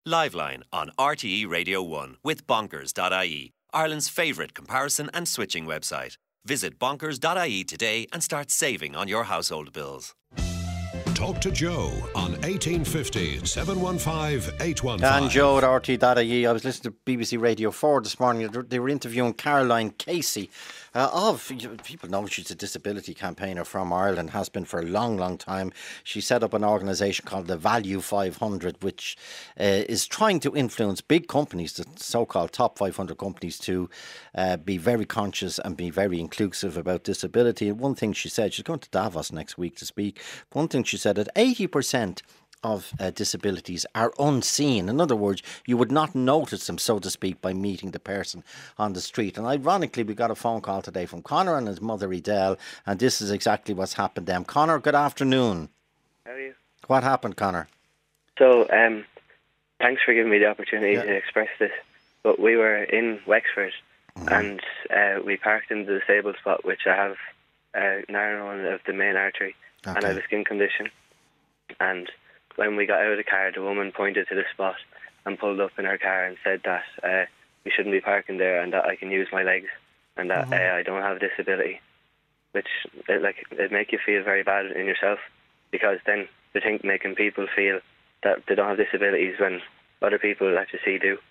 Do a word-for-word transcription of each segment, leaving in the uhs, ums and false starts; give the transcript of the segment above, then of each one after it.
Liveline on R T E Radio one with bonkers dot I E, Ireland's favourite comparison and switching website. Visit bonkers dot I E today and start saving on your household bills. Talk to Joe on eighteen fifty, seven one five, eight one five. And Joe at R T E dot I E. I was listening to B B C Radio four this morning. They were interviewing Caroline Casey uh, of, people know she's a disability campaigner from Ireland, has been for a long, long time. She set up an organisation called the Value five hundred, which uh, is trying to influence big companies, the so-called top five hundred companies, to uh, be very conscious and be very inclusive about disability. And one thing she said, she's going to Davos next week to speak, one thing she said, that eighty percent of uh, disabilities are unseen. In other words, you would not notice them, so to speak, by meeting the person on the street. And ironically, we got a phone call today from Conor and his mother Edel, and this is exactly what's happened to them. Conor, good afternoon. How are you? What happened, Conor? So, um, thanks for giving me the opportunity Yeah. to express this. But we were in Wexford, Mm-hmm. and uh, we parked in the disabled spot, which I have uh, narrowing of the main artery, and I have a skin condition. And when we got out of the car, the woman pointed to the spot and pulled up in her car and said that uh, we shouldn't be parking there and that I can use my legs and that Mm-hmm. uh, I don't have a disability, which it, like it make you feel very bad in yourself, because then they think making people feel that they don't have disabilities when other people that you see do.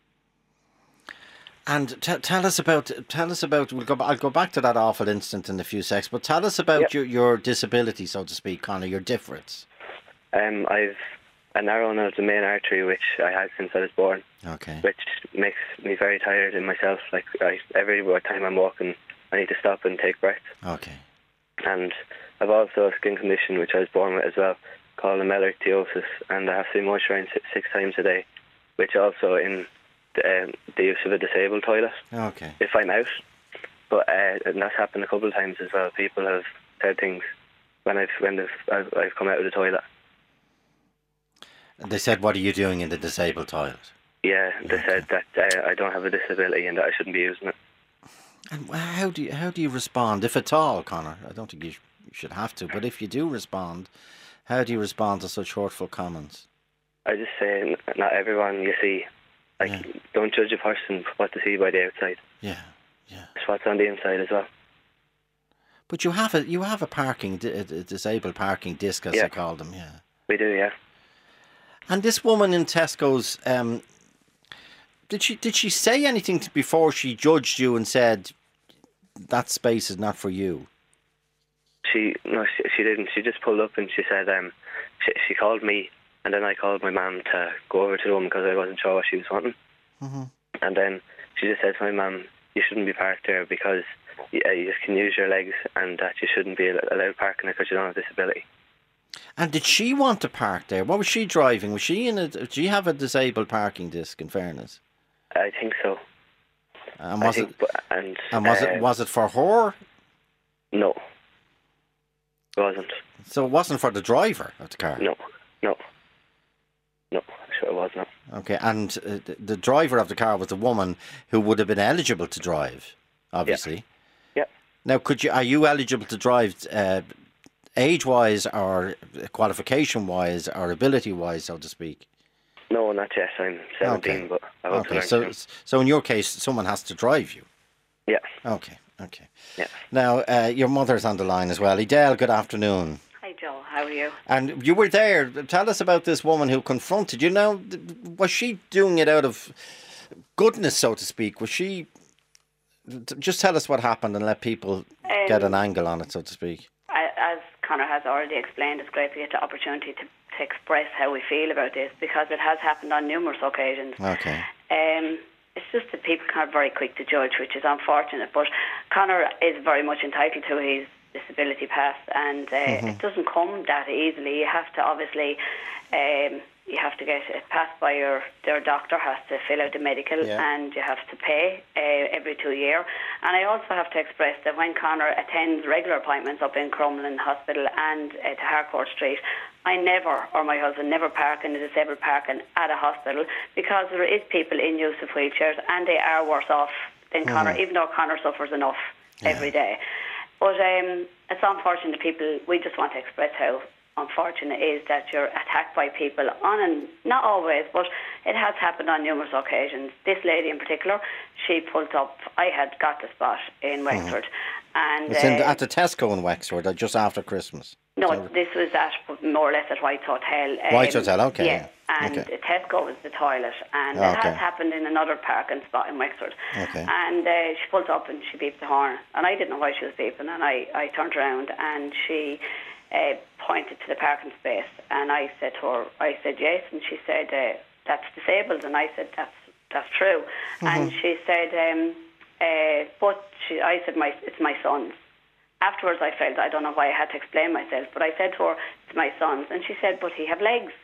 And t- tell us about, tell us about, we'll go, I'll go back to that awful incident in a few seconds, but tell us about Yep. your, your disability, so to speak, Conor, your difference. Um, I've a narrowing of the main artery, which I had since I was born, Okay. which makes me very tired in myself. Like I, every time I'm walking, I need to stop and take breaths. Okay. And I've also a skin condition which I was born with as well, called emelectiosis, and I have to be moisturised six times a day, which also in the, um, the use of a disabled toilet Okay. if I'm out. But uh, and that's happened a couple of times as well. People have said things when I've when they've, I've, I've come out of the toilet. They said, what are you doing in the disabled toilet? Yeah, they Okay. said that uh, I don't have a disability and that I shouldn't be using it. And how do you, how do you respond, if at all, Conor? I don't think you, sh- you should have to, but if you do respond, how do you respond to such hurtful comments? I just say, n- not everyone you see. Like, Yeah. don't judge a person for what they see by the outside. Yeah, yeah. It's what's on the inside as well. But you have a you have a parking di- a disabled parking disc, as Yeah. they call them, yeah. We do, yeah. And this woman in Tesco's, um, did she did she say anything to, before she judged you and said that space is not for you? She no, she, she didn't. She just pulled up and she said, um, she, she called me, and then I called my mum to go over to the woman because I wasn't sure what she was wanting. Mm-hmm. And then she just said to my mum, you shouldn't be parked there because you, uh, you just can use your legs, and that you shouldn't be allowed parking there because you don't have a disability. And did she want to park there? What was she driving? Was she in a? Did she have a disabled parking disc? In fairness, I think so. and I was think, it? but- and And was uh, it? Was it for her? No, it wasn't. So it wasn't for the driver of the car. No, no, no. Sure, it was not. Okay, and uh, the, the driver of the car was a woman who would have been eligible to drive, obviously. Yeah. Now, could you? Are you eligible to drive, uh, age-wise, or qualification-wise, or ability-wise, so to speak? No, not yet. I'm seventeen, Okay. but I want to Okay, learn so soon. so in your case, someone has to drive you. Yeah, Okay, okay. yeah. Now, uh, your mother's on the line as well. Edel, good afternoon. Hi Joe, how are you? And you were there. Tell us about this woman who confronted you. Now, th- was she doing it out of goodness, so to speak? Was she... t- Just tell us what happened and let people get an Um, angle on it, so to speak. I, as Conor has already explained, it's great to get the opportunity to, to express how we feel about this, because it has happened on numerous occasions. Okay. Um, it's just that people are very quick to judge, which is unfortunate. But Conor is very much entitled to his disability pass, and uh, Mm-hmm. it doesn't come that easily. You have to obviously, um, you have to get it passed by your their doctor, has to fill out the medical, Yeah. and you have to pay uh, every two year. And I also have to express that when Conor attends regular appointments up in Crumlin Hospital and uh, to Harcourt Street, I never, or my husband, never park in the disabled parking at a hospital, because there is people in use of wheelchairs and they are worse off than Conor, even though Conor suffers enough every day. But um, it's unfortunate that people, we just want to express how unfortunate is that you're attacked by people on and not always, but it has happened on numerous occasions. This lady in particular, she pulled up. I had got the spot in Wexford, mm-hmm. and it's in the, uh, at the Tesco in Wexford, uh, just after Christmas. No, so, this was at more or less at White's Hotel. Um, White's Hotel, okay. Yeah, yeah. and okay. Tesco was the toilet, and oh, it okay. has happened in another parking spot in Wexford. Okay. And uh, she pulled up and she beeped the horn, and I didn't know why she was beeping, and I, I turned around and she uh, pointed to the parking space, and I said to her, I said yes, and she said uh, that's disabled, and I said that's that's true, mm-hmm. and she said, um, uh, but she, I said my it's my son's. Afterwards, I felt, I don't know why I had to explain myself, but I said to her, it's my son's. And she said, but he have legs.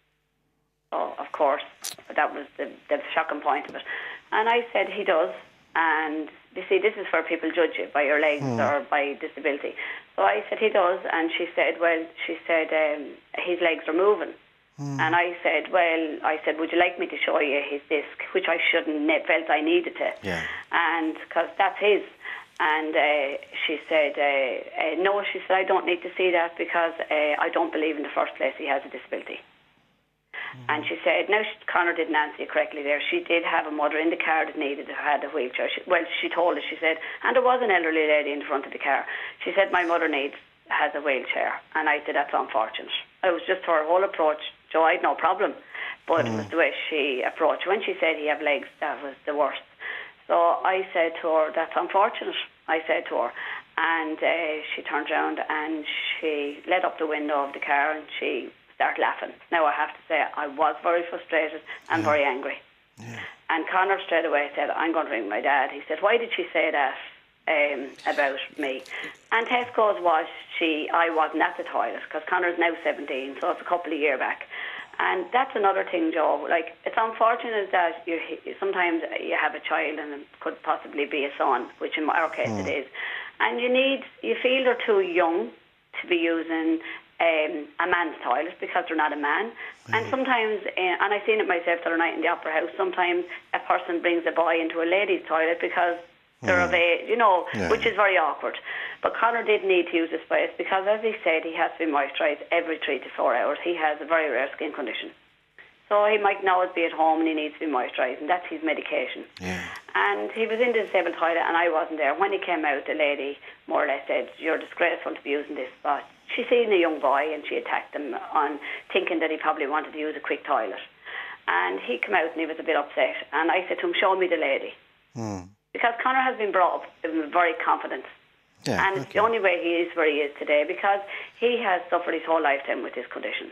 So, of course, that was the, the shocking point of it. And I said, he does. And, you see, this is where people judge you, by your legs mm. or by disability. So I said, he does. And she said, well, she said, um, his legs are moving. Mm. And I said, well, I said, would you like me to show you his disc, which I shouldn't, felt I needed to. Yeah. And, because that's his. And uh, she said, uh, uh, no, she said, I don't need to see that because uh, I don't believe in the first place he has a disability. Mm-hmm. And she said, no, she, Conor didn't answer you correctly there. She did have a mother in the car that needed, had a wheelchair. She, well, she told us, she said, and there was an elderly lady in front of the car. She said, my mother needs, has a wheelchair. And I said, that's unfortunate. It was just her whole approach. Joe, I had no problem. But mm. it was the way she approached. When she said he have legs, that was the worst. So I said to her, that's unfortunate, I said to her. And uh, she turned around and she let up the window of the car and she started laughing. Now, I have to say, I was very frustrated and yeah. very angry. Yeah. And Conor straight away said, I'm going to ring my dad. He said, why did she say that um, about me? And Tesco's was, she, I wasn't at the toilet because Conor's now seventeen, so it's a couple of years back. And that's another thing, Joe. Like, it's unfortunate that you sometimes you have a child and it could possibly be a son, which in our case mm. it is. And you need, you feel they're too young to be using um, a man's toilet because they're not a man. Mm. And sometimes, uh, and I've seen it myself the other night in the Opera House, sometimes a person brings a boy into a lady's toilet because they're mm. of age, you know, yeah. which is very awkward. But Conor did need to use the space because, as he said, he has to be moisturised every three to four hours. He has a very rare skin condition. So he might not always be at home and he needs to be moisturised, and that's his medication. Yeah. And he was in the disabled toilet and I wasn't there. When he came out, the lady more or less said, you're disgraceful to be using this spot. She seen a young boy and she attacked him on thinking that he probably wanted to use a quick toilet. And he came out and he was a bit upset. And I said to him, show me the lady. Mm. Because Conor has been brought up in very confident. Yeah, and okay. it's the only way he is where he is today because he has suffered his whole lifetime with this condition.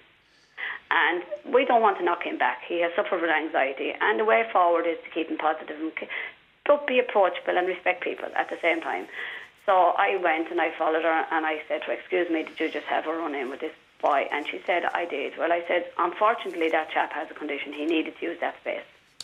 And we don't want to knock him back. He has suffered with anxiety, and the way forward is to keep him positive and but be approachable and respect people at the same time. So I went and I followed her and I said to her, excuse me, did you just have a run-in with this boy? And she said, I did. Well, I said, unfortunately, that chap has a condition. He needed to use that space.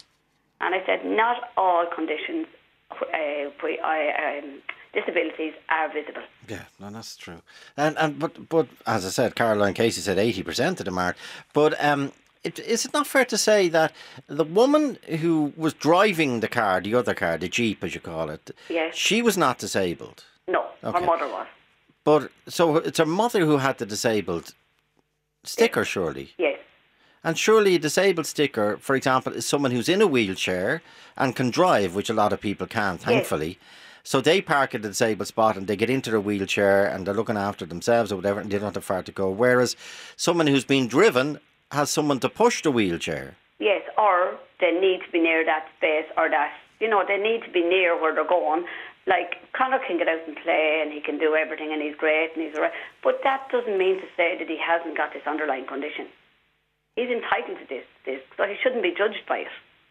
And I said, not all conditions uh, we, I, um, disabilities are visible. Yeah, no, that's true. And and but but as I said, Caroline Casey said eighty percent of them are. But um, it, is it not fair to say that the woman who was driving the car, the other car, the Jeep as you call it, yes. she was not disabled? No, okay. Her mother was. But so it's her mother who had the disabled sticker, yes. surely? Yes. And surely a disabled sticker, for example, is someone who's in a wheelchair and can drive, which a lot of people can, thankfully. Yes. So they park at the disabled spot and they get into their wheelchair and they're looking after themselves or whatever and they don't have far to go. Whereas someone who's been driven has someone to push the wheelchair. Yes, or they need to be near that space or that, you know, they need to be near where they're going. Like, Conor can get out and play and he can do everything and he's great and he's all right. But that doesn't mean to say that he hasn't got this underlying condition. He's entitled to this, this, so he shouldn't be judged by it.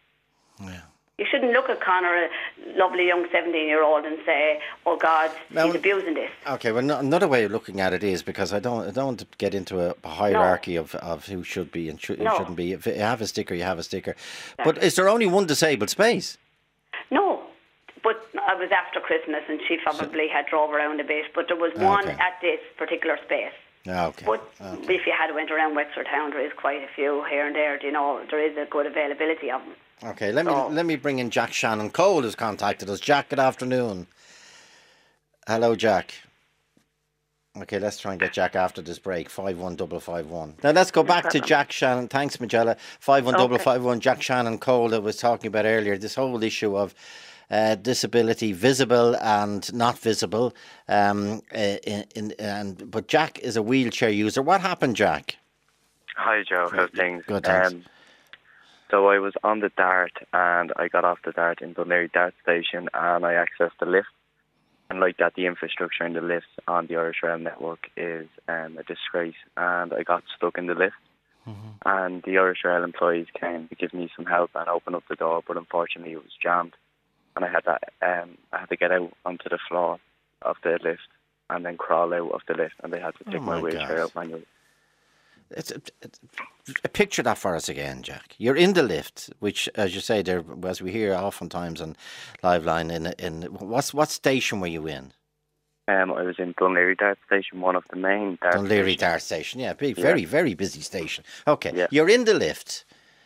Yeah. You shouldn't look at Conor, a lovely young seventeen-year-old, and say, "Oh God, now, he's abusing this." Okay, well, no, another way of looking at it is because I don't, I don't want to get into a, a hierarchy no. of, of who should be and sh- who no. shouldn't be. If you have a sticker, you have a sticker. Exactly. But is there only one disabled space? No, but I was after Christmas, and she probably so, had drove around a bit. But there was one okay. at this particular space. Okay. But okay. if you had went around Wexford Town, there is quite a few here and there. You know, there is a good availability of them. Okay, let me so, let me bring in Jack Shannon Cole, who's contacted us. Jack, good afternoon. Hello, Jack. Okay, let's try and get Jack after this break. five one five five one. Now let's go back to Jack Shannon. Thanks, Majella. five one five five one. Jack Shannon Cole that was talking about earlier. This whole issue of uh, disability, visible and not visible. Um, in, in, and but Jack is a wheelchair user. What happened, Jack? Hi, Joe. How's things? Good, thanks. Um, so I was on the Dart, and I got off the Dart in Dunleary Dart Station, and I accessed the lift. And like that, the infrastructure in the lifts on the Irish Rail network is um, a disgrace. And I got stuck in the lift. Mm-hmm. And the Irish Rail employees came to give me some help and open up the door, but unfortunately it was jammed. And I had to, um, I had to get out onto the floor of the lift and then crawl out of the lift. And they had to take oh my, my wheelchair out manually. It's a, it's a picture that for us again, Jack. You're in the lift, which, as you say, there, as we hear oftentimes on Live Line, in in what's what station were you in? Um, I was in Dunleary Dart Station, one of the main Dart Dunleary stations. Dart Station, yeah, big, very, yeah. very busy station. Okay, yeah. You're in the lift.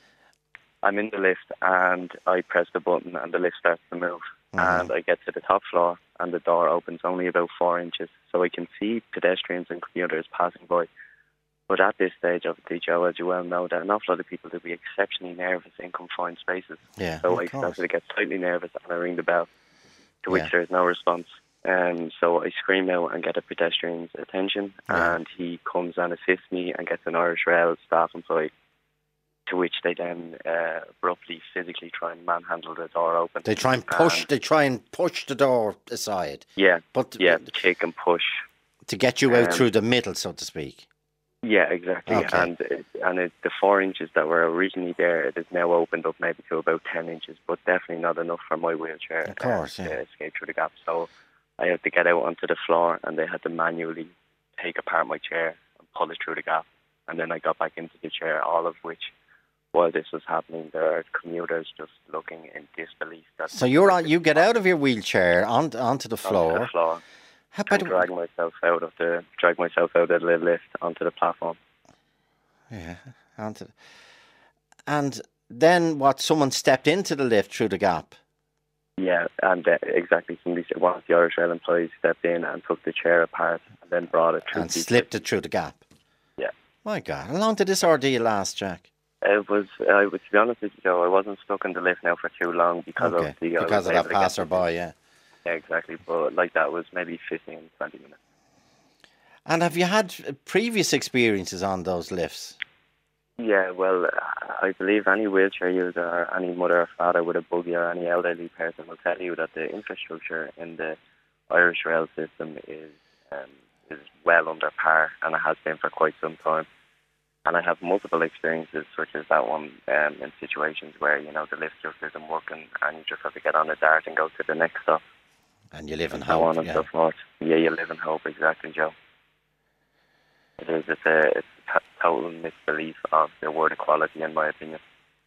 I'm in the lift, and I press the button, and the lift starts to move. Mm. And I get to the top floor, and the door opens only about four inches, so I can see pedestrians and commuters passing by. But at this stage of the Joe, as you well know, that an awful lot of people will be exceptionally nervous in confined spaces. Yeah, so I course. started to get slightly nervous, and I ring the bell, to which yeah. there is no response. Um, so I scream out and get a pedestrian's attention, yeah. and he comes and assists me and gets an Irish Rail staff employee, to which they then uh, abruptly, physically try and manhandle the door open. They try and push. And they try and push the door aside. Yeah, but yeah, kick and push to get you out um, through the middle, so to speak. Yeah, exactly. Okay. And it, and it, the four inches that were originally there, it has now opened up maybe to about ten inches, but definitely not enough for my wheelchair of course, uh, yeah. to escape through the gap. So I had to get out onto the floor, and they had to manually take apart my chair and pull it through the gap. And then I got back into the chair, all of which, while this was happening, there are commuters just looking in disbelief. That so you're on, you get out of your wheelchair on, onto the floor. Onto the floor. How and drag myself out of the drag myself out of the lift onto the platform. Yeah, onto the, and then what? Someone stepped into the lift through the gap. Yeah, and uh, exactly. Somebody, one of the Irish Rail employees stepped in and took the chair apart and then brought it through and slipped it through the gap. Yeah. My God, how long did this ordeal last, Jack? It was. Uh, to be honest with you, Joe, I wasn't stuck in the lift now for too long because okay. of the because of that passerby. Yeah. Yeah, exactly. But like that was maybe fifteen, twenty minutes. And have you had previous experiences on those lifts? Yeah, well, I believe any wheelchair user or any mother or father with a buggy or any elderly person will tell you that the infrastructure in the Irish Rail system is um, is well under par, and it has been for quite some time. And I have multiple experiences, such as that one, um, in situations where, you know, the lift just isn't working and you just have to get on the Dart and go to the next stop. And you live in and hope, so on and yeah. so forth. Yeah, you live in hope, exactly, Joe. It is. It's a, it's a total misbelief of the word equality, in my opinion.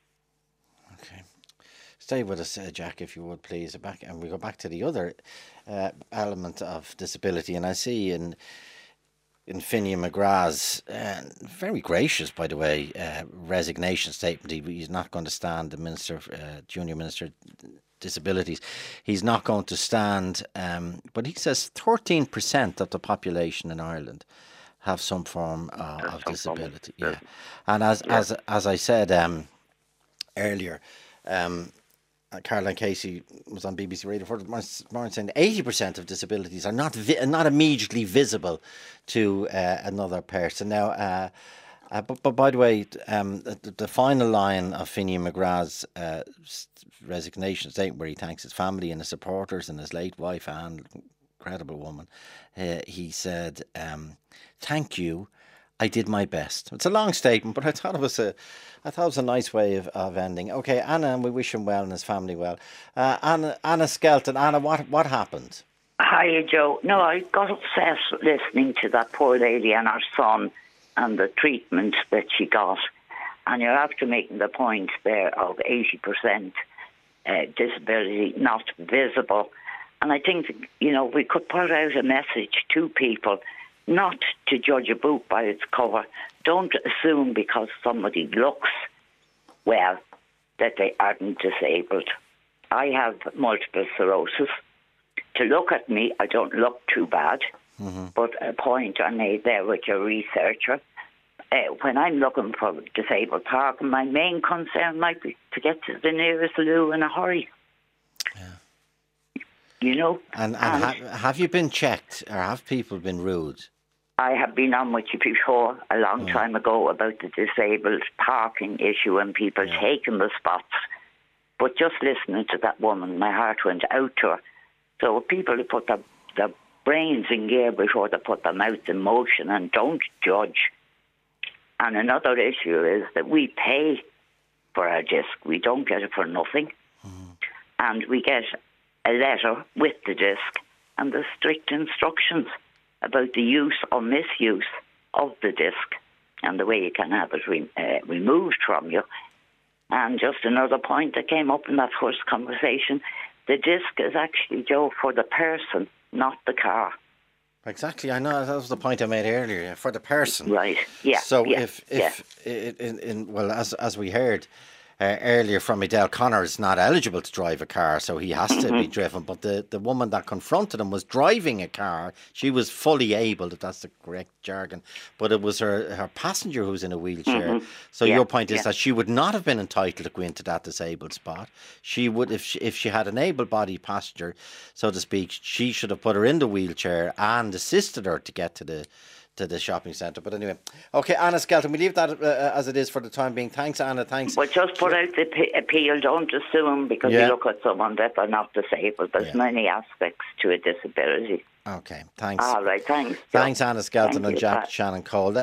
Okay. Stay with us, uh, Jack, if you would, please. Back, and we go back to the other uh, element of disability. And I see in in Finian McGrath's, uh, very gracious, by the way, uh, resignation statement. He, he's not going to stand, the Minister, uh, Junior Minister Disabilities. He's not going to stand, um, but he says thirteen percent of the population in Ireland have some form uh, of some disability. Form. Yeah, and as yeah. as as I said um, earlier, um, Caroline Casey was on B B C Radio for morning saying eighty percent of disabilities are not vi- not immediately visible to uh, another person. Now, uh, uh, but, but by the way, um, the, the final line of Finian McGrath's uh, resignation statement, where he thanks his family and his supporters and his late wife Anne, incredible woman, uh, he said, um, "Thank you. I did my best." It's a long statement, but I thought it was a, I thought it was a nice way of, of ending. Okay, Anna, and we wish him well and his family well. Uh, Anna, Anna Skelton, Anna, what what happened? Hiya, Joe. No, I got upset listening to that poor lady and her son and the treatment that she got. And you're after making the point there of eighty percent uh, disability not visible. And I think, you know, we could put out a message to people not to judge a book by its cover. Don't assume because somebody looks well that they aren't disabled. I have multiple sclerosis. To look at me, I don't look too bad. Mm-hmm. But a point I made there with your researcher, uh, when I'm looking for disabled parking, my main concern might be to get to the nearest loo in a hurry. Yeah. You know? And, and, and ha- have you been checked, or have people been rude? I have been on with you before a long yeah. time ago about the disabled parking issue and people yeah. taking the spots. But just listening to that woman, my heart went out to her. So people who put their, their brains in gear before they put their mouth in motion and don't judge. And another issue is that we pay for our disc. We don't get it for nothing. Mm. And we get a letter with the disc and the strict instructions about the use or misuse of the disc and the way you can have it re- uh, removed from you. And just another point that came up in that first conversation, the disc is actually, Joe, for the person, not the car. Exactly, I know, that was the point I made earlier, for the person. Right, yeah. So yeah, if, if yeah. in, in, well, as as we heard uh, earlier from Edel, Connor is not eligible to drive a car, so he has to mm-hmm. be driven. But the, the woman that confronted him was driving a car. She was fully able, if that's the correct jargon, but it was her, her passenger who was in a wheelchair. Mm-hmm. So yeah, your point is yeah. that she would not have been entitled to go into that disabled spot. She would, if she, if she had an able-bodied passenger, so to speak, she should have put her in the wheelchair and assisted her to get to the to the shopping centre. But anyway, okay, Anna Skelton, we leave that uh, as it is for the time being. Thanks, Anna, thanks. But just put out the p- appeal, don't assume because yeah. you look at someone that are not disabled. There's yeah. many aspects to a disability. Okay, thanks. All right, thanks. Thanks, Anna Skelton Thank and you. Jack Bye. Shannon Cole.